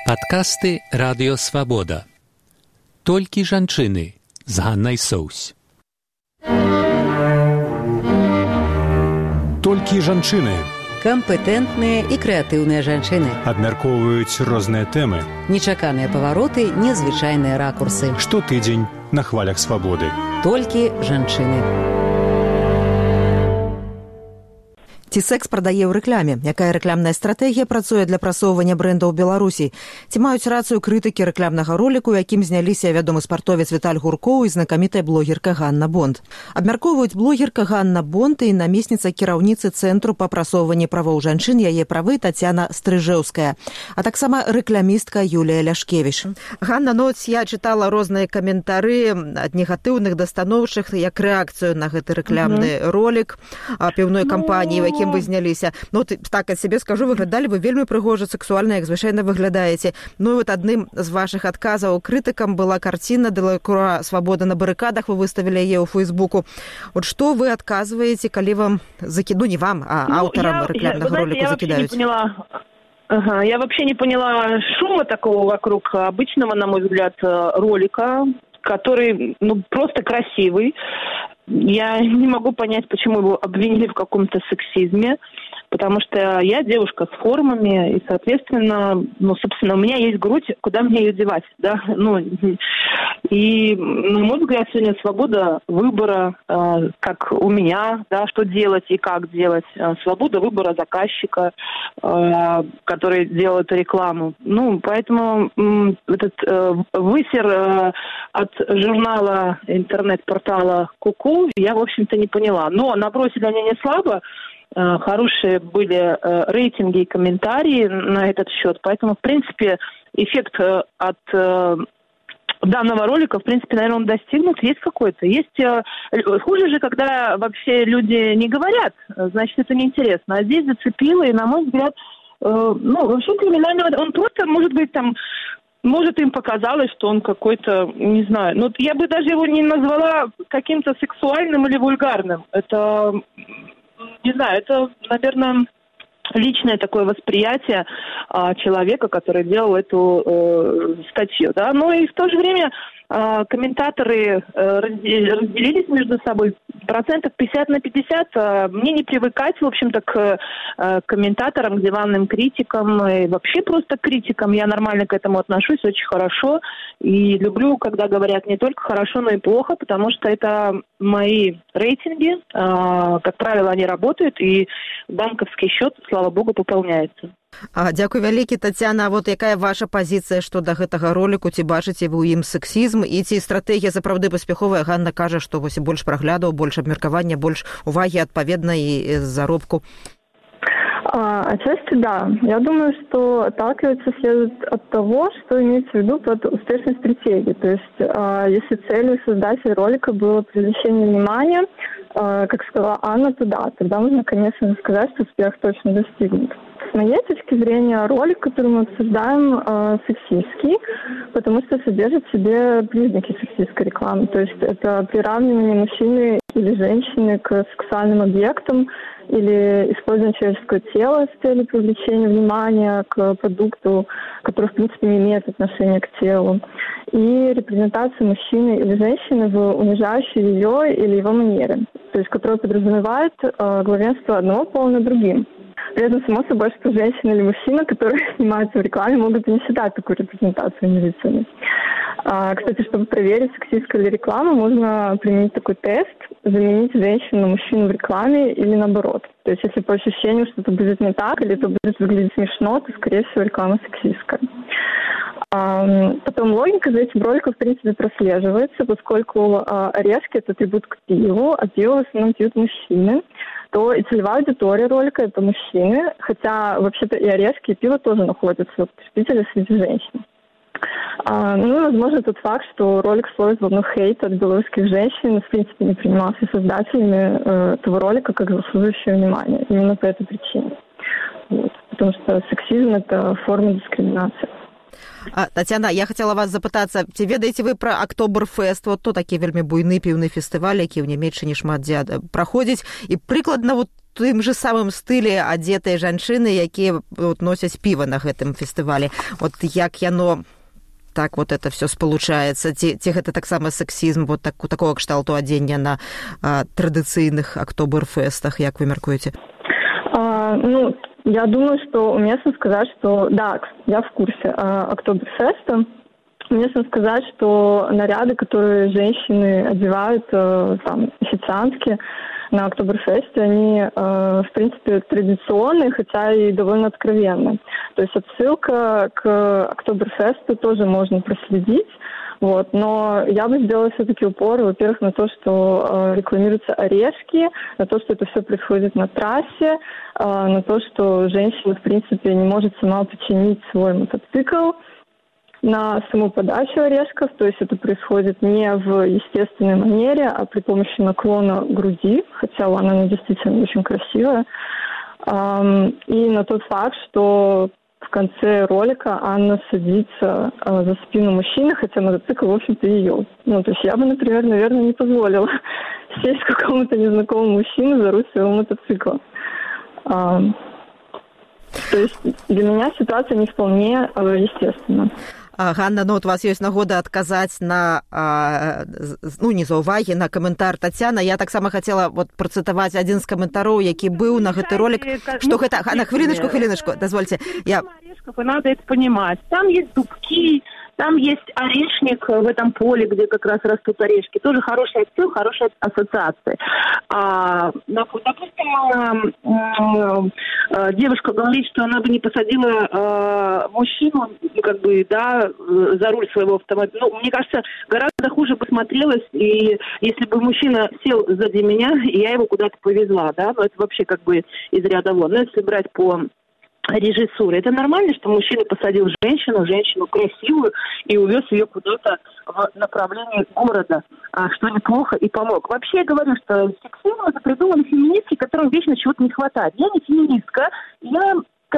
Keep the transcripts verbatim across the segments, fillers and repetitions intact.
Падкасты Радыё Свабода. Толькі жанчыны з Ганнай Соўсь. Толькі жанчыны. Кампетэнтныя і крэатыўныя жанчыны. Абмяркоўваюць розныя тэмы. Нечаканыя павароты, незвычайныя ракурсы. Штотыдзень на хвалях свабоды. Толькі жанчыны. Ці секс прадае ў рэкламе? Якая рэкламная стратэгія працуе для прасоўвання брэндаў Беларусі? Ці маюць рацыю крытыкі рэкламнага роліку, якім зняліся вядомы спартовец Віталь Гуркоў і знакамітая блогерка Ганна Бонд? Абмяркоўваюць блогерка Ганна Бонд і намесніца кіраўніцы Цэнтру па прасоўванні правоў жанчын, яе правы Тацяна Стрыжэўская, а таксама рэкламістка Юлія Ляшкевіч. Ганна, ну, я чытала розныя каментары ад негатыўных да станоўчых, як рэакцыю на гэты рэкламны mm-hmm. ролік піўной кампаніі, mm-hmm. вы зняліся. Ну, так ад сябе скажу, выглядалі вы вельмі прыгожа, сексуальна, як звычайна выглядаеце. Ну, і вот адным з вашых адказаў крытыкам была карціна Делакруа «Свабода на барыкадах», вы выставілі яе ў Фейсбуку. Вот што вы адказваеце, калі вам закіду, не вам, а аўтарам ну, рэкламнага роліку закідаюць? Ага, я вообще не поняла шума такого вокруг обычного, на мой взгляд, ролика, который, ну, просто красивый. Я не могу понять, почему его обвинили в каком-то сексизме, потому что я девушка с формами, и, соответственно, ну, собственно, у меня есть грудь, куда мне ее девать, да, ну, и, на мой взгляд, сегодня свобода выбора, э, как у меня, да, что делать и как делать, свобода выбора заказчика, э, который делает рекламу, ну, поэтому э, этот э, высер э, от журнала интернет-портала «Ку-ку» я, в общем-то, не поняла. Но набросили они не слабо, хорошие были рейтинги и комментарии на этот счет, поэтому, в принципе, эффект от данного ролика, в принципе, наверное, он достигнут, есть какой-то. Есть хуже же, когда вообще люди не говорят, значит, это неинтересно. А здесь зацепило, и, на мой взгляд, ну, вообще криминального, он просто, может быть, там, может, им показалось, что он какой-то, не знаю, ну, я бы даже его не назвала каким-то сексуальным или вульгарным. Это, не знаю, это, наверное, личное такое восприятие а, человека, который делал эту э, статью, да. Но и в то же время а, комментаторы э, разделились между собой процентов пятьдесят на пятьдесят. А, мне не привыкать, в общем-то, к а, комментаторам, к диванным критикам и вообще просто к критикам. Я нормально к этому отношусь, очень хорошо. И люблю, когда говорят не только хорошо, но и плохо, потому что это мои рейтинги. А, как правило, они работают, и банковский счет, слава богу, пополняется. А, дзякуй вялікі, Тацяна. А вот якая ваша пазіцыя што да гэтага роліку? Ці бачыце вы ў ім сексізм? І ці стратэгія сапраўды паспяховая? Ганна кажа, што вось больш праглядаў, больш абмеркавання, больш увагі адпаведна і заробку. А, отчасти да. Я думаю, что отталкиваться следует от того, что имеется в виду под успешной стратегией. То есть, а, если целью создателя ролика было привлечение внимания, а, как сказала Анна, то да, тогда можно, конечно, сказать, что успех точно достигнут. С моей точки зрения, ролик, который мы обсуждаем, э, сексистский, потому что содержит в себе признаки сексистской рекламы. То есть это приравнивание мужчины или женщины к сексуальным объектам, или использование человеческого тела с целью привлечения внимания к продукту, который, в принципе, не имеет отношения к телу, и репрезентация мужчины или женщины в унижающей ее или его манере, то есть которая подразумевает э, главенство одного пола над другим. При этом, само собой, что женщина или мужчина, которые снимаются в рекламе, могут и не считать такую репрезентацию унизительной. А, кстати, чтобы проверить, сексистская ли реклама, можно применить такой тест, заменить женщину на мужчину в рекламе или наоборот. То есть, если по ощущению что-то будет не так, или это будет выглядеть смешно, то, скорее всего, реклама сексистская. А, потом логика за этим роликом, в принципе, прослеживается, поскольку а, орешки – это атрибут к пиву, а пиво в основном пьют мужчины, то и целевая аудитория ролика – это мужчины, хотя вообще-то и орешки, и пиво тоже находятся в потребителях среди женщин. А, ну и, возможно, тот факт, что ролик словит волну хейта от белорусских женщин, в принципе, не принимался создателями э, этого ролика как заслуживающего внимания. Именно по этой причине. Вот. Потому что сексизм – это форма дискриминации. А, Тацяна, я хацела вас запытацца, ці ведаеце вы пра Актоберфест? Вот то такі вельмі буйны піўны фестываль, які ў Нямецчыне шмат дзе праходзіць, і прыкладна вот тым же самым стылі адзетыя жанчыны, якія вот, носяць піва на гэтым фестывалі. Вот як яно так вот это все спалучаецца, ці, ці гэта таксама сексізм вот так, такого кшталту адзення на а, традыцыйных актоберфестах, як вы мяркуеце? А, ну, я думаю, что уместно сказать, что да, я в курсе а, октоберфеста. Уместно сказать, что наряды, которые женщины одевают а, там официантки на октоберфесте, они, э, в принципе, традиционные, хотя и довольно откровенные. То есть отсылка к октоберфесту тоже можно проследить. Вот. Но я бы сделала все-таки упор, во-первых, на то, что э, рекламируются орешки, на то, что это все происходит на трассе, э, на то, что женщина, в принципе, не может сама починить свой мотоцикл, на саму подачу орешков, то есть это происходит не в естественной манере, а при помощи наклона груди, хотя она действительно очень красивая, и на тот факт, что в конце ролика Анна садится за спину мужчины, хотя мотоцикл, в общем-то, ее. Ну, то есть я бы, например, наверное, не позволила сесть какому-то незнакомому мужчине за руль своего мотоцикла. То есть для меня ситуация не вполне естественна. Ганна, ну, от у вас ёсць нагода адказаць на, а, ну, не заўвагі, на каментар Тацяна. Я таксама хацела вот працытаваць адзін з каментароў, які быў на гэты ролик, што гэта... Ганна, хвіліначку, хвіліначку, дазвольце. Я... И надо это понимать. Там есть дубки, там есть орешник в этом поле, где как раз растут орешки. Тоже хороший отсыл, хорошая ассоциация. А, допустим, девушка говорит, что она бы не посадила мужчину, как бы, да, за руль своего автомобиля. Ну, мне кажется, гораздо хуже бы смотрелось, и если бы мужчина сел сзади меня, и я его куда-то повезла, да, ну, это вообще как бы из ряда вон. Но если брать по режиссуры. Это нормально, что мужчина посадил женщину, женщину красивую, и увез ее куда-то в направлении города, что неплохо, и помог. Вообще я говорю, что сексизм — это придуманы феминистки, которым вечно чего-то не хватает. Я не феминистка, я,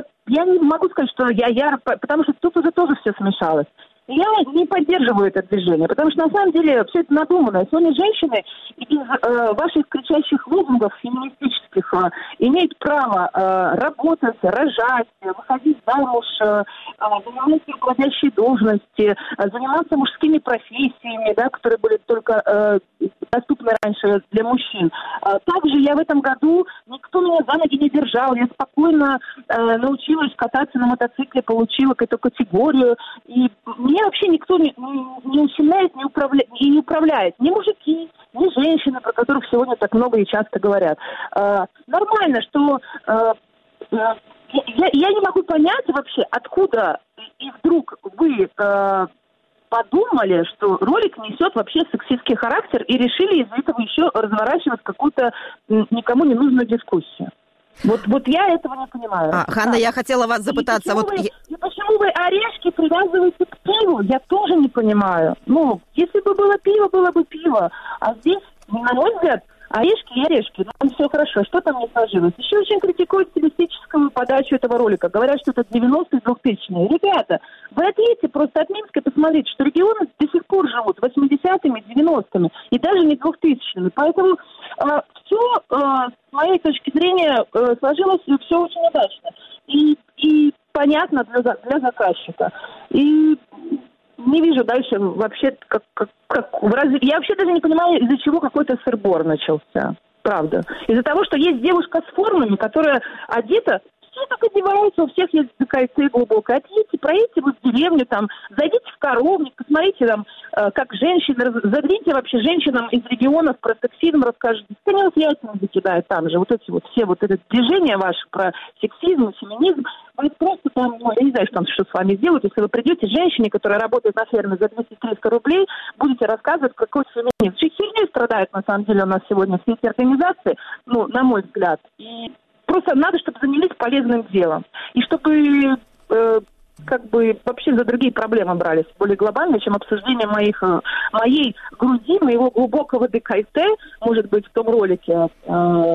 я не могу сказать, что я, я, потому что тут уже тоже все смешалось. Я не поддерживаю это движение, потому что на самом деле все это надумано. Сегодня женщины из э, ваших кричащих лозунгов феминистических э, имеют право э, работать, рожать, выходить замуж, э, занимать руководящие должности, э, заниматься мужскими профессиями, да, которые были только э, доступны раньше для мужчин. Э, также я в этом году, никто меня за ноги не держал, я спокойно э, научилась кататься на мотоцикле, получила эту категорию, и мне вообще никто не, не усиляет, не управляет, и не управляет. Ни мужики, ни женщины, про которых сегодня так много и часто говорят. Э, нормально, что э, э, я, я не могу понять вообще, откуда и вдруг вы э, подумали, что ролик несет вообще сексистский характер, и решили из-за этого еще разворачивать какую-то никому не нужную дискуссию. Вот, вот я этого не понимаю. А, Ханна, я хотела вас запытаться. И почему, вот... вы, и почему вы орешки привязываете к пиву? Я тоже не понимаю. Ну, если бы было пиво, было бы пиво. А здесь, на мой взгляд, орешки и орешки. Ну, все хорошо. Что там не сложилось? Еще очень критикуют стилистическую подачу этого ролика. Говорят, что это девяностые, двухтысячные. Ребята, вы отъедете просто от Минска и посмотрите, что регионы до сих пор живут восьмидесятыми, девяностыми и даже не двухтысячными. Поэтому э, все, э, с моей точки зрения, э, сложилось все очень удачно. И, и понятно для, для заказчика. И не вижу дальше вообще, как, как, как разве... Я вообще даже не понимаю, из-за чего какой-то сырбор начался. Правда. Из-за того, что есть девушка с формами, которая одета, все так одеваются, у всех есть кольце глубокое. Отъедьте, проедьте вы в деревню, там, зайдите в коровник, посмотрите там, э, как женщины, загляните вообще женщинам из регионов про сексизм, расскажите. Они вот яйца закидают там же, вот эти вот все вот это движение ваше про сексизм, феминизм. Вы просто там, ну, я не знаю, что там что с вами сделают, если вы придете женщине, которая работает на ферме за двести-триста рублей, будете рассказывать, какой феминизм. Чуть сильнее страдают, на самом деле, у нас сегодня все эти организации, ну, на мой взгляд. И просто надо, чтобы занялись полезным делом. И чтобы э, как бы вообще за другие проблемы брались, более глобальные, чем обсуждение моих, моей груди, моего глубокого декольте, может быть, в том ролике, э,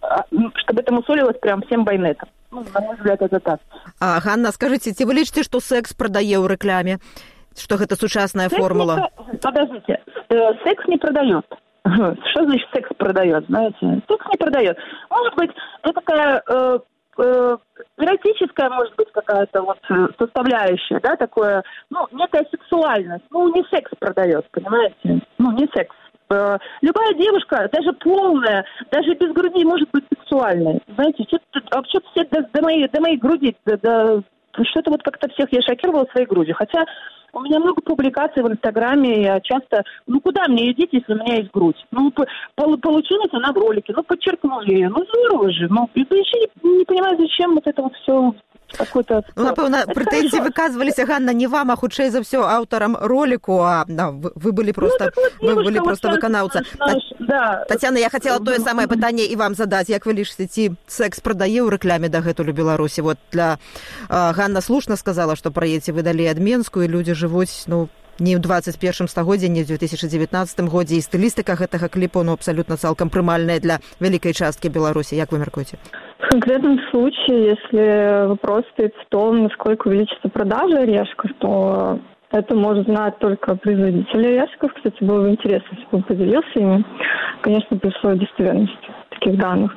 чтобы это мусолилось прям всем байнетом. Ну, на мой взгляд, это так. А, Ганна, скажите, ці вы лічыце, што секс прадае ў рэкламе? Што гэта сучасная секс формула? Не... Подождите, секс не продает. Что значит секс продает, знаете? Секс не продает. Может быть, это такая э, э, эротическая, может быть, какая-то вот составляющая, да, такое, ну, некая сексуальность. Ну, не секс продает, понимаете? Ну, не секс. Э, любая девушка, даже полная, даже без груди, может быть сексуальной. Знаете, что-то, а что-то все до, до, моей, до моей груди, до, до, что-то вот как-то всех я шокировала своей грудью. Хотя у меня много публикаций в Инстаграме, я часто... Ну, куда мне идти, если у меня есть грудь? Ну, по- получилась она в ролике, ну, подчеркнули ее. Ну, здорово же. Ну, я еще не, не понимаю, зачем вот это вот все... Какой-то... Ну, напэўна, прэтэнзіі выказваліся, Ганна, не вам, а хутчэй за ўсё аўтарам роліку, а да, вы былі просто, ну, вы былі просто выканаўца. Да. Тацяна, я хацела тое самае пытанне і вам задаць. Як вы лічыце, ці секс прадае ў рэкляме дагэтуль у Беларусі? Вот для а, Ганна слушна сказала, што праедце выдалі адменскую, і людзі жывуць, ну, не ў двадцать первом стагоддзі, не ў две тысячи девятнадцатом годзе, і стылістыка гэтага кліпу, ну, абсалютна цалкам прымальная для вялікай часткі Беларусі. Як вы мяркуеце? В конкретном случае, если вопрос стоит в том, насколько увеличится продажа орешков, то это может знать только производитель орешков. Кстати, было бы интересно, если бы он поделился ими. Конечно, при условии достоверности таких данных.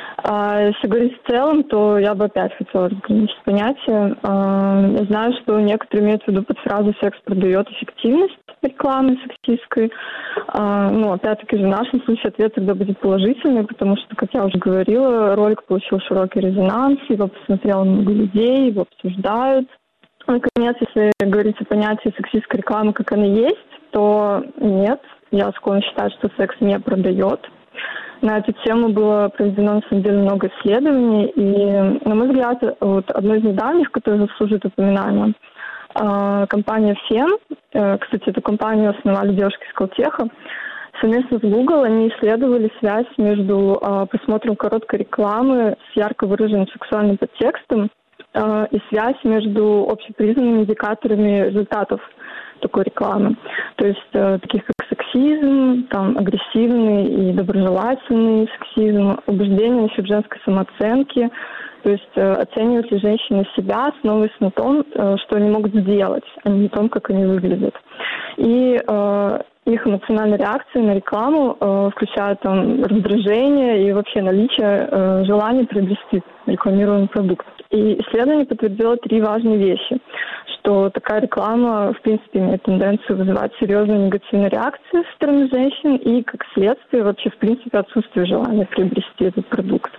А если говорить в целом, то я бы опять хотела разграничить понятие. Я знаю, что некоторые имеют в виду под фразу «секс продает эффективность» рекламы сексистской. Ну, опять-таки же, в нашем случае ответ тогда будет положительный, потому что, как я уже говорила, ролик получил широкий резонанс, его посмотрело много людей, его обсуждают. Наконец, если говорить о понятии сексистской рекламы, как она есть, то нет, я склонна считать, что секс не продает. На эту тему было проведено, на самом деле, много исследований, и, на мой взгляд, вот одно из недавних, которое заслуживает упоминания, компания фем, кстати, эту компанию основали девушки из Колтеха, совместно с Google они исследовали связь между просмотром короткой рекламы с ярко выраженным сексуальным подтекстом и связь между общепризнанными индикаторами результатов такой рекламы. То есть э, таких как сексизм, там, агрессивный и доброжелательный сексизм, убеждение насчет женской самооценки, то есть э, оценивают ли женщины себя, основываясь на том, э, что они могут сделать, а не на том, как они выглядят. И э, их эмоциональные реакции на рекламу э, включают там раздражение и вообще наличие э, желания приобрести рекламируемый продукт. И исследование подтвердило три важные вещи, что такая реклама, в принципе, имеет тенденцию вызывать серьезные негативные реакции со стороны женщин и, как следствие, вообще, в принципе, отсутствие желания приобрести этот продукт.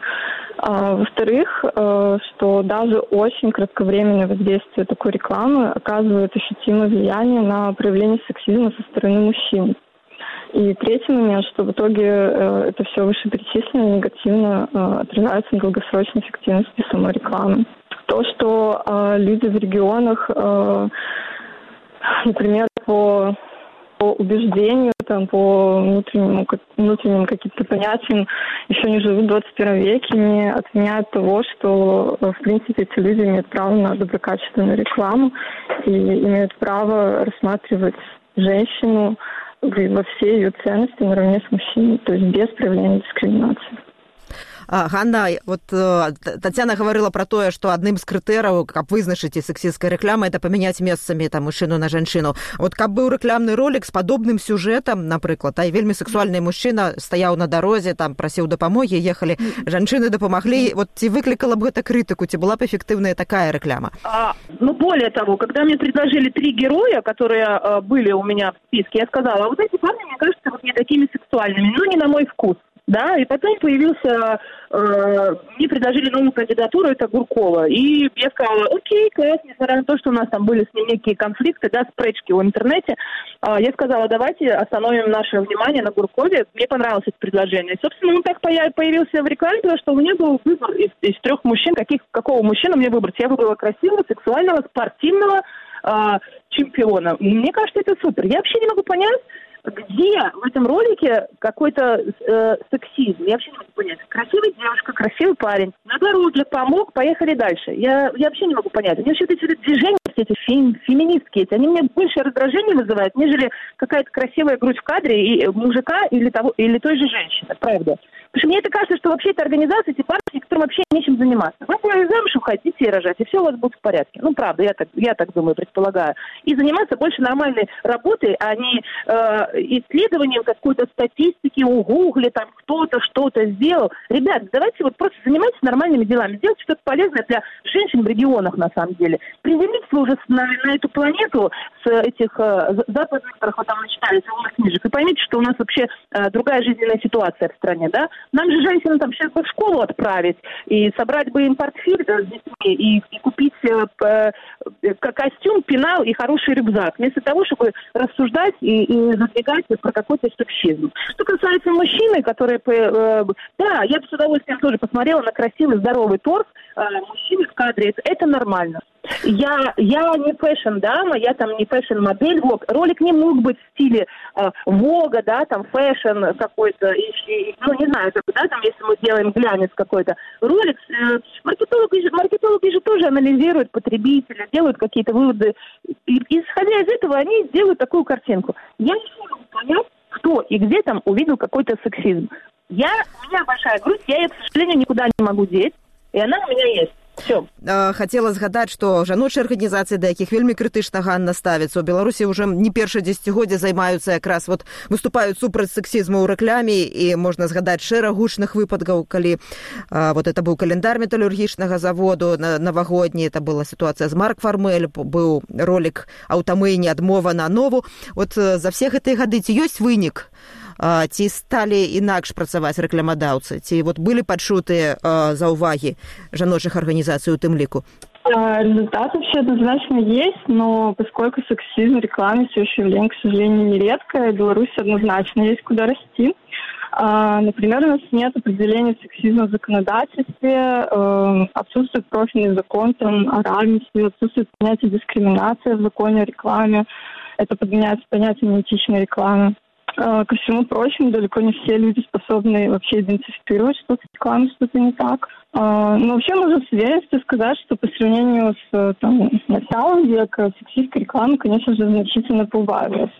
А, во-вторых, э, что даже очень кратковременное воздействие такой рекламы оказывает ощутимое влияние на проявление сексизма со стороны мужчин. И третий момент, что в итоге э, это все вышеперечисленное негативно э, отражается на долгосрочной эффективности самой рекламы. То, что э, люди в регионах, э, например, по, по убеждению, там, по внутреннему, внутренним каким-то понятиям еще не живут в двадцать первом веке, не отменяют того, что, в принципе, эти люди имеют право на доброкачественную рекламу и имеют право рассматривать женщину во все ее ценности наравне с мужчиной, то есть без проявления дискриминации. А, Ганна, вот Татьяна говорила про то, что одним з крытэраў, каб вызначыць сексістская рэклама, это памяняць месцамі там мужчыну на жанчыну. Вот каб быў рэкламны ролик с падобным сюжэтам, напрыклад, а і вельмі сексуальны мужчына стаяў на дарозе, там прасіў дапамогі, ехалі жанчыны дапамаглі, вот ці выклікала б гэта крытыку, ці была б эффективная такая реклама? А, ну, более того, когда мне предложили три героя, которые а, были у меня в списке, я сказала, а вот эти парни, мне кажется, вот не такими сексуальными, ну, не на мой вкус. Да, и потом появился, э, мне предложили новую кандидатуру, это Гуркова. И я сказала, окей, класс, несмотря на то, что у нас там были с ним некие конфликты, да, спречки в интернете, э, я сказала, давайте остановим наше внимание на Гуркове. Мне понравилось это предложение. И, собственно, он так появился в рекламе, потому что у меня был выбор из, из трех мужчин, каких, какого мужчину мне выбрать. Я выбрала красивого, сексуального, спортивного э, чемпиона. Мне кажется, это супер. Я вообще не могу понять, где в этом ролике какой-то э, сексизм? Я вообще не могу понять. Красивая девушка, красивый парень. на дороге помог, поехали дальше. Я, я вообще не могу понять. Мне вообще эти движения, все эти фем, феминистские, эти, они мне больше раздражения вызывают, нежели какая-то красивая грудь в кадре и мужика или, того, или той же женщины, правда. Потому что мне это кажется, что вообще это организация, эти партии, которым вообще нечем заниматься. Вы будете замуж уходить, детей рожать, и все у вас будет в порядке. Ну, правда, я так, я так думаю, предполагаю. И заниматься больше нормальной работой, а не э, исследованием какой-то статистики у Гугле, там кто-то что-то сделал. Ребят, давайте вот просто занимайтесь нормальными делами, сделайте что-то полезное для женщин в регионах, на самом деле. Приземлитесь вы уже на, на эту планету с этих э, западных, которых вы там начитали, с книжек, и поймите, что у нас вообще э, другая жизненная ситуация в стране, да? Нам же женщинам там сейчас бы в школу отправить, и собрать бы им портфель, да, с детьми, и, и купить э, э, костюм, пенал и хороший рюкзак, вместо того, чтобы рассуждать и, и задвигать про какой-то сексизм. Что касается мужчины, которые... Э, да, я бы с удовольствием тоже посмотрела на красивый, здоровый торс э, мужчины в кадре. Это, это нормально. Я, я не фэшн-дама, я там не фэшн-модель. Вот. Ролик не мог быть в стиле э, Вога, да, там фэшн какой-то, и, и, ну, не знаю, да, там, если мы делаем глянец какой-то. Ролик, э, маркетологи, маркетологи же тоже анализируют потребителя, делают какие-то выводы. И, исходя из этого, они делают такую картинку. Я не могу понять, кто и где там увидел какой-то сексизм. Я, у меня большая грудь, я ее, к сожалению, никуда не могу деть, и она у меня есть. Все. Хацела згадаць, што жаночыя арганізацыі, да якіх вельмі крытычна Ганна ставіцца, у Беларусі ўжо не першае дзесяцігоддзе займаюцца якраз вот выступаюць супраць сексізму ў рэкламе, і можна згадаць шэраг гучных выпадкаў, калі а, вот это быў календар металургічнага заводу на, навагодні, это была сітуацыя з Марк Фармель, быў ролік «Аўтамыйні адмова на нову». Вот за все гэтыя гады ці ёсць вынік? Ці сталі інакш працаваць рэкламадаўцы? Ці вот былі пачутыя заўвагі жаночых арганізацый у тым ліку? Результаты вообще однозначно есть, но поскольку сексизм в рекламе все еще явление, к сожалению, нередко, в Беларуси однозначно есть куда расти. Например, у нас нет определения сексизма в законодательстве, отсутствует профильный закон там, о равенстве, отсутствует понятие дискриминации в законе о рекламе, это подменяется понятием неэтичной рекламы. Ко всему прочему, далеко не все люди способны вообще идентифицировать, что с рекламой что-то не так. Но вообще можно с уверенностью сказать, что по сравнению с там, началом века сексистской рекламы, конечно же, значительно поубавилась.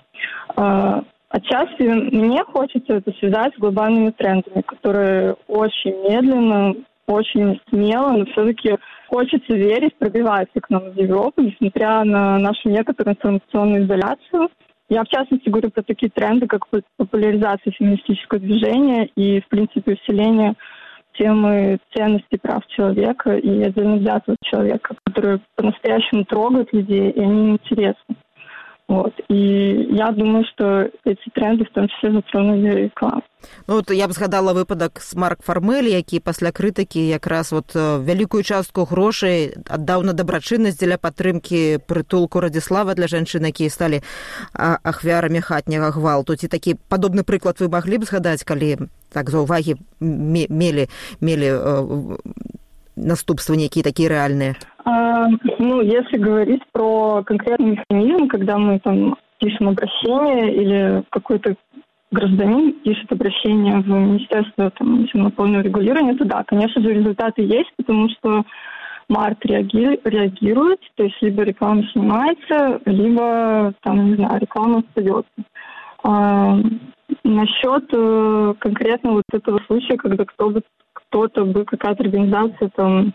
Отчасти мне хочется это связать с глобальными трендами, которые очень медленно, очень смело, но все-таки хочется верить, пробиваются к нам в Европу, несмотря на нашу некоторую информационную изоляцию. Я, в частности, говорю про такие тренды, как популяризация феминистического движения и, в принципе, усиление темы ценностей прав человека и отдельно взятого человека, которые по-настоящему трогают людей, и они им интересны. Вот. И я думаю, что эти тренды в том числе затронули рекламу. Ну, вот я б згадала выпадак з Марк Фармель, які пасля крытыкі якраз вот вялікую частку грошай аддаў на дабрачыннасць дзеля падтрымкі прытулку Радзіслава для жанчын, якія сталі ахвярамі хатняга гвалту. Ці такі падобны прыклад вы маглі б згадаць, калі так заўвагі мелі, мелі наступствы некие такие реальные? А, ну, если говорить про конкретный механизм, когда мы там пишем обращение или какой-то гражданин пишет обращение в Министерство там, антимонопольного регулирования, то да, конечно же, результаты есть, потому что Март реаги- реагирует, то есть либо реклама снимается, либо, там, не знаю, реклама остается. А, насчет э, конкретно вот этого случая, когда кто бы кто-то бы, какая-то организация там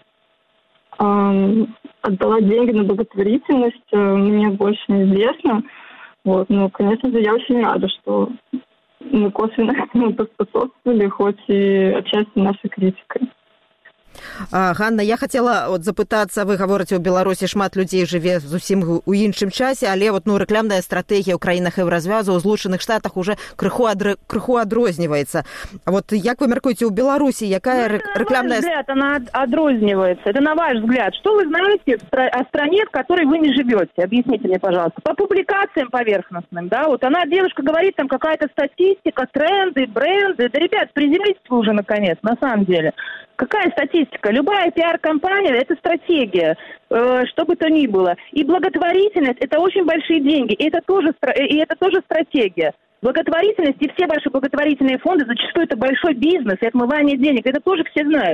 э, отдала деньги на благотворительность, э, мне больше неизвестно. Вот, но, конечно же, я очень рада, что мы косвенно этому поспособствовали, хоть и отчасти нашей критикой. А, Ганна, я хацела от запытацца, вы гаворыце, у Беларусі шмат людзей жыве зусім у іншым часе, але вот, ну, рэкламная стратэгія ў краінах Еўразвязу, у Злучаных Штатах уже крыху, адр... крыху адрозніваецца. А вот як вы мяркуеце, у Беларусі якая ну, рэкламная... На ваш взгляд, она адрознивается. Это на ваш взгляд. Что вы знаете о стране, в которой вы не живете? Объясните мне, пожалуйста. По публикациям поверхностным, да, вот она, девушка, говорит, там какая-то статистика, тренды, бренды. Да, ребят, приземлитесь уже, наконец, на самом деле. Какая статистика? Любая пиар-компания – это стратегия, э, что бы то ни было. И благотворительность – это очень большие деньги, и это тоже, и это тоже стратегия. Благотворительность и все ваши благотворительные фонды, зачастую это большой бизнес и отмывание денег, это тоже все знают.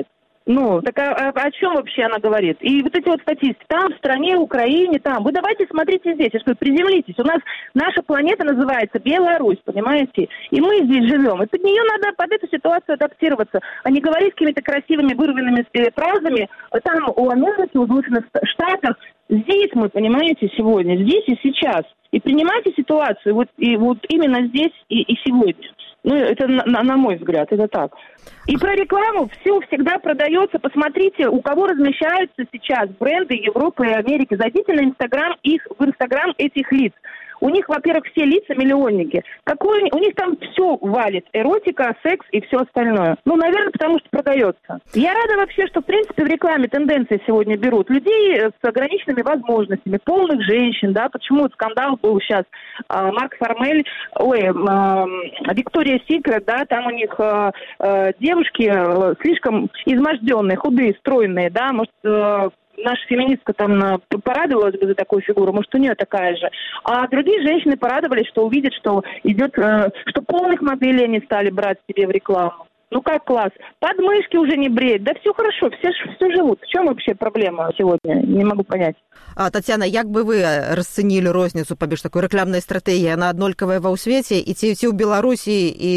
Ну, так о, о, о чем вообще она говорит? И вот эти вот статистики, там, в стране, Украине, там. Вы давайте смотрите здесь, я что, приземлитесь. У нас наша планета называется Беларусь, понимаете? И мы здесь живем. И под нее надо, под эту ситуацию адаптироваться, а не говорить какими-то красивыми вырванными фразами. Там у Америки, у Соединенных Штатов. Здесь мы, понимаете, сегодня, здесь и сейчас. И принимайте ситуацию вот, и вот именно здесь и, и сегодня. Ну, это на, на мой взгляд, это так. И про рекламу все всегда продается. Посмотрите, у кого размещаются сейчас бренды Европы и Америки. Зайдите на Инстаграм их, в Инстаграм этих лиц. У них, во-первых, все лица миллионники. Какой, у них там все валит. Эротика, секс и все остальное. Ну, наверное, потому что продается. Я рада вообще, что, в принципе, в рекламе тенденции сегодня берут людей с ограниченными возможностями, полных женщин, да. Почему вот скандал был сейчас? А, Марк Формель, ой, а, Виктория Секрет, да, там у них а, а, девушки а, слишком изможденные, худые, стройные, да, может... А, наша феминистка там порадовалась бы за такую фигуру, может, у нее такая же. А другие женщины порадовались, что увидят, что идет, э, что полных моделей они стали брать себе в рекламу. Ну как класс? Подмышки уже не бреют. Да все хорошо, все, все живут. В чем вообще проблема сегодня? Не могу понять. А, Тетяна, як бы вы расценили розницу паміж такой рекламной стратегией? Она однолькавая ва ўсвеце, и ці, ці ў Беларусі, и...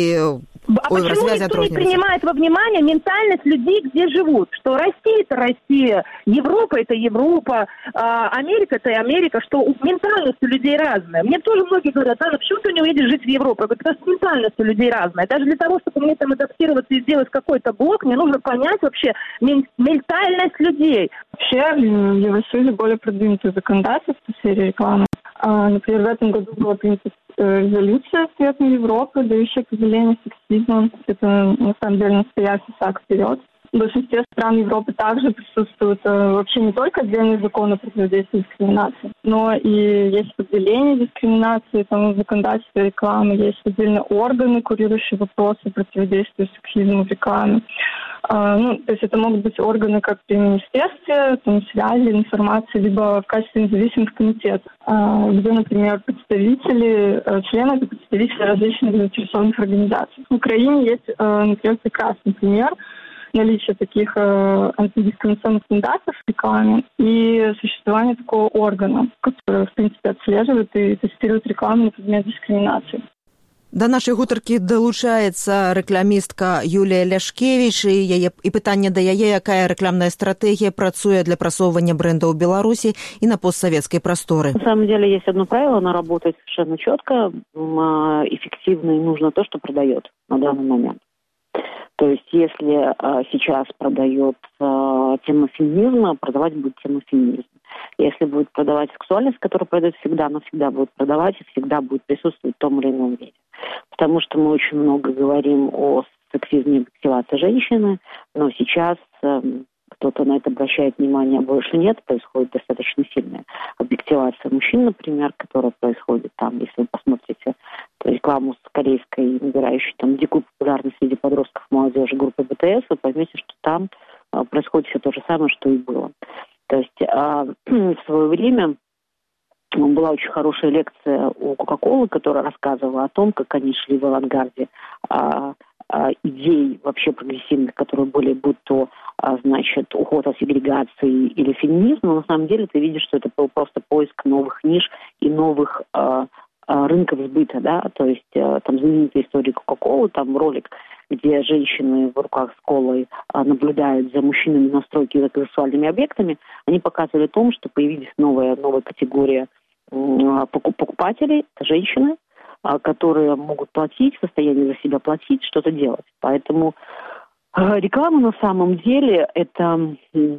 А Ой, почему никто не принимает во внимание ментальность людей, где живут? Что Россия – это Россия, Европа – это Европа, Америка – это Америка, что ментальность у людей разная. Мне тоже многие говорят, Анна, почему ты не уедешь жить в Европу? Я говорю, потому что ментальность у людей разная. Даже для того, чтобы мне там адаптироваться и сделать какой-то блок, мне нужно понять вообще ментальность людей. Вообще в Евросоюзе более продвинутое законодательство в сфере рекламы. Например, в этом году была принята резолюция Совета Европы, дающая определение сексизма. Это, на самом деле, настоящий шаг вперед. В большинстве стран Европы также присутствуют вообще не только отдельные законы противодействия дискриминации, но и есть определение дискриминации, там, в законодательстве рекламы, есть отдельные органы, курирующие вопросы противодействия сексизму в рекламе. А, ну, то есть это могут быть органы как при министерстве, там, связи, информации, либо в качестве независимых комитетов, а, где, например, представители, члены это представители различных заинтересованных организаций. В Украине есть, например, прекрасный пример наличие таких э, антидискриминационных стандартов в рекламе и существование такого органа, который, в принципе, отслеживает и тестирует рекламу на предмет дискриминации. Да нашай гутаркі далучаецца рэкламістка Юлія Ляшкевіч, і яе і пытанне да яе, якая рэкламная стратэгія працуе для прасоўвання брендаў Беларусі і на постсоветской просторы. На самом деле есть одно правило, оно работает совершенно четко, эффективно и нужно то, что продает на данный момент. То есть, если а, сейчас продает а, тему феминизма, продавать будет тему феминизма. Если будет продавать сексуальность, которая продает всегда, она всегда будет продавать и всегда будет присутствовать в том или ином виде. Потому что мы очень много говорим о сексизме и объективации женщины, но сейчас а, кто-то на это обращает внимание, а больше нет, происходит достаточно сильная объективация мужчин, например, которая происходит там, если вы посмотрите рекламу с корейской, набирающей там дикую популярность среди подростков, молодежи группы бэ тэ эс, вы поймете, что там а, происходит все то же самое, что и было. То есть а, в свое время была очень хорошая лекция у Кока-Колы, которая рассказывала о том, как они шли в авангарде а, а, идей вообще прогрессивных, которые были будь то а, значит, уход от сегрегации или феминизм, но на самом деле ты видишь, что это был просто поиск новых ниш и новых а, рынков сбыта, да, то есть там знаменитая история Кока-Колы, там ролик, где женщины в руках с колой наблюдают за мужчинами на стройке и сексуальными объектами, они показывали о том, что появились новая, новая категория покупателей, это женщины, которые могут платить, в состоянии за себя платить, что-то делать. Поэтому реклама на самом деле, это,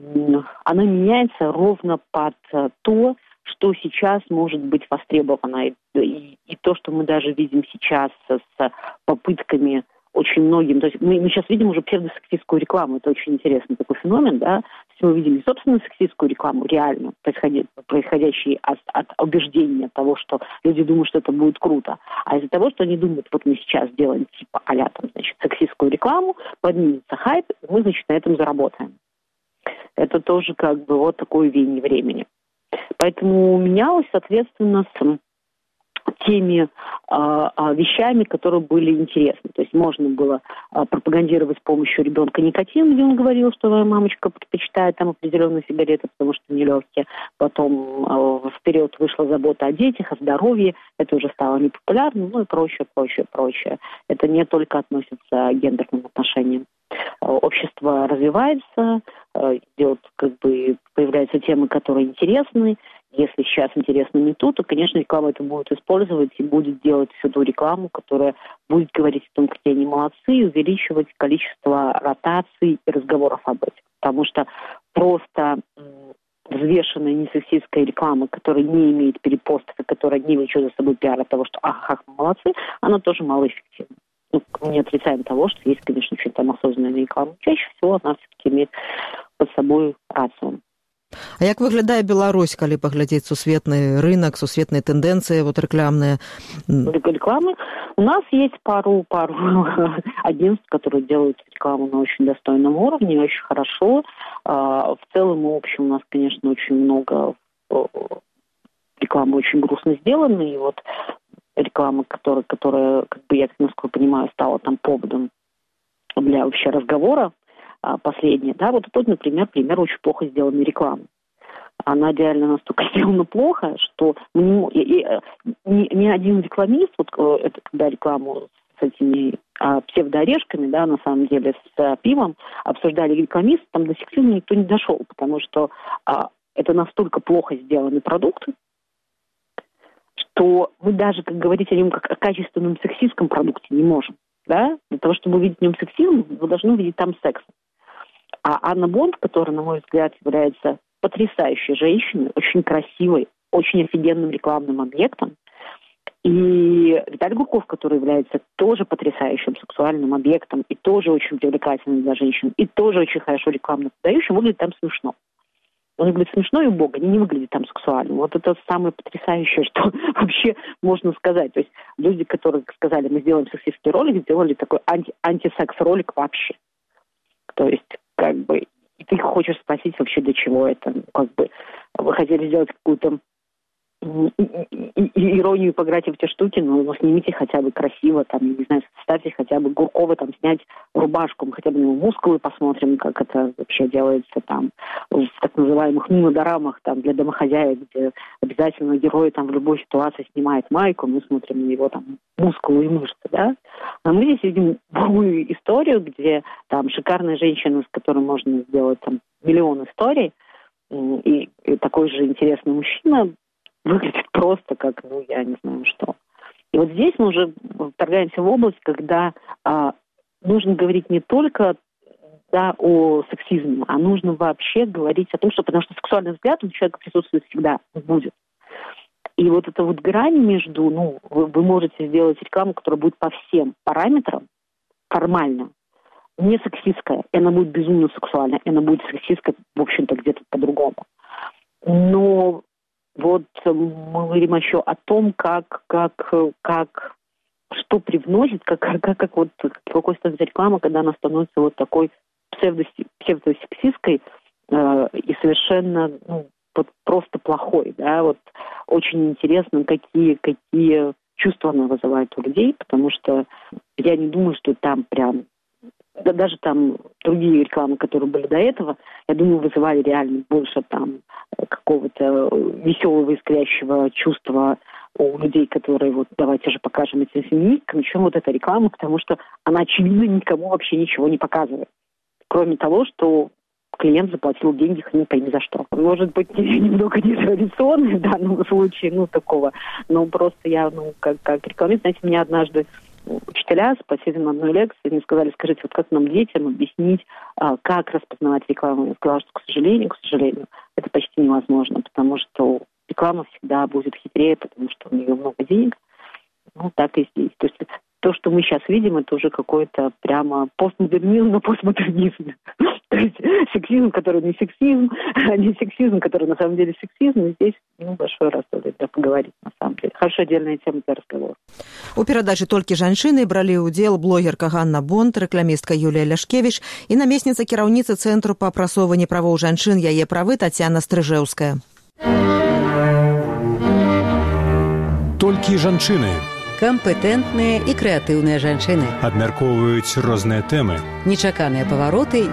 она меняется ровно под то, что сейчас может быть востребовано. И, и, и то, что мы даже видим сейчас с, с попытками очень многим. То есть мы, мы сейчас видим уже псевдосексистскую рекламу. Это очень интересный такой феномен, да. То есть мы видим не собственно сексистскую рекламу, реально происходящие от, от убеждения того, что люди думают, что это будет круто, а из-за того, что они думают, вот мы сейчас делаем типа а-ля там, значит, сексистскую рекламу, поднимется хайп, и мы, значит, на этом заработаем. Это тоже как бы вот такое веяние времени. Поэтому менялось, соответственно, с теми а, а, вещами, которые были интересны. То есть можно было а, пропагандировать с помощью ребенка никотин, где он говорил, что моя мамочка предпочитает там определенные сигареты, потому что они легкие. Потом а, вперед вышла забота о детях, о здоровье. Это уже стало непопулярным, ну и прочее, прочее, прочее. Это не только относится к гендерным отношениям. Общество развивается, идет, как бы, появляются темы, которые интересны. Если сейчас интересно не то, то, конечно, реклама это будет использовать и будет делать всю ту рекламу, которая будет говорить о том, какие они молодцы, и увеличивать количество ротаций и разговоров об этом. Потому что просто взвешенная несексистская реклама, которая не имеет перепостов и которая не влечет за собой пиар от того, что ах, ах, мы молодцы, она тоже малоэффективна. Ну, мы не отрицаем того, что есть, конечно, очень там осознанная реклама. Чаще всего она все-таки имеет под собой рацию. А як выглядае Беларусь, калі паглядзець сусветны рынок, сусветныя тэндэнцыі вот рекламные? Рекламы. У нас есть пару, пару агентств, которые делают рекламу на очень достойном уровне, очень хорошо. В целом и общем у нас, конечно, очень много рекламы очень грустно сделано. И вот реклама, которая, которая, как бы я, насколько понимаю, стала там поводом для вообще разговора, последняя, да, вот тут, например, пример очень плохо сделанной рекламы. Она реально настолько сделана плохо, что ни, ни, ни один рекламист, вот это когда рекламу с этими а, псевдоорешками, да, на самом деле, с а, пивом обсуждали рекламисты, там до сексизма никто не дошел, потому что а, это настолько плохо сделанный продукт, что мы даже, как говорить о нем как о качественном сексистском продукте не можем. Да? Для того, чтобы увидеть в нем сексизм, вы должны увидеть там секс. А Анна Бонд, которая, на мой взгляд, является потрясающей женщиной, очень красивой, очень офигенным рекламным объектом, и Виталий Гурков, который является тоже потрясающим сексуальным объектом и тоже очень привлекательным для женщин, и тоже очень хорошо рекламно подающим, выглядит там смешно. Он выглядит смешно и убого, не выглядит там сексуально. Вот это самое потрясающее, что вообще можно сказать. То есть люди, которые сказали, мы сделаем сексистский ролик, сделали такой анти- антисекс-ролик вообще. То есть, как бы, и ты хочешь спросить вообще, для чего это. Как бы, вы хотели сделать какую-то иронию, поиграть в эти штуки, но ну, снимите хотя бы красиво, там, не знаю, ставьте хотя бы Гуркова, там, снять рубашку, мы хотя бы на его мускулы посмотрим, как это вообще делается там в так называемых нуно-дорамах там для домохозяек, где обязательно герой там в любой ситуации снимает майку, мы смотрим на его там мускулы и мышцы, да. А мы здесь видим другую историю, где там шикарная женщина, с которой можно сделать там миллион историй, и, и такой же интересный мужчина выглядит просто как, ну, я не знаю что. И вот здесь мы уже вторгаемся в область, когда а, нужно говорить не только да, о сексизме, а нужно вообще говорить о том, что, потому что сексуальный взгляд у человека присутствует всегда, будет. И вот эта вот грань между, ну, вы, вы можете сделать рекламу, которая будет по всем параметрам формально, не сексистская, и она будет безумно сексуальная, и она будет сексистская, в общем-то, где-то по-другому. Но вот мы говорим еще о том, как, как, как что привносит, как, как, как вот какой становится реклама, когда она становится вот такой псевдосексистской э, и совершенно ну, вот просто плохой, да, вот очень интересно, какие, какие чувства она вызывает у людей, потому что я не думаю, что там прям да, даже там другие рекламы, которые были до этого, я думаю, вызывали реально больше там какого-то веселого, искрящего чувства у людей, которые вот давайте же покажем этим феминисткам, чем вот эта реклама, потому что она, очевидно, никому вообще ничего не показывает. Кроме того, что клиент заплатил деньги, хрен не пойми за что. Может быть, немного нетрадиционно в данном случае, ну, такого, но просто я, ну, как, как рекламист, знаете, меня однажды учителя спросили на одной лекции, мне сказали, скажите, вот как нам детям объяснить, как распознавать рекламу? Я сказала, что, к сожалению, к сожалению, это почти невозможно, потому что реклама всегда будет хитрее, потому что у нее много денег. Ну, так и здесь. То есть то, что мы сейчас видим, это уже какой-то прямо постмодернизм на постмодернизм. То есть сексизм, который не сексизм, а не сексизм, который на самом деле сексизм. И здесь ну, большое раздолье для поговорить, на самом деле. Хорошая отдельная тема для разговора. У перадачы «Толькі жанчыны» бралі ўдзел блогерка Ганна Бонд, рэкламістка Юлія Ляшкевіч і намесніца кіраўніцы Цэнтру па прасоўванні правоў жанчын «Яе правы» Тацяна Стрыжэўская. Толькі жанчыны Кампетэнтныя і крэатыўныя жанчыны. абмяркоўваюць розныя тэмы. Нечаканыя павароты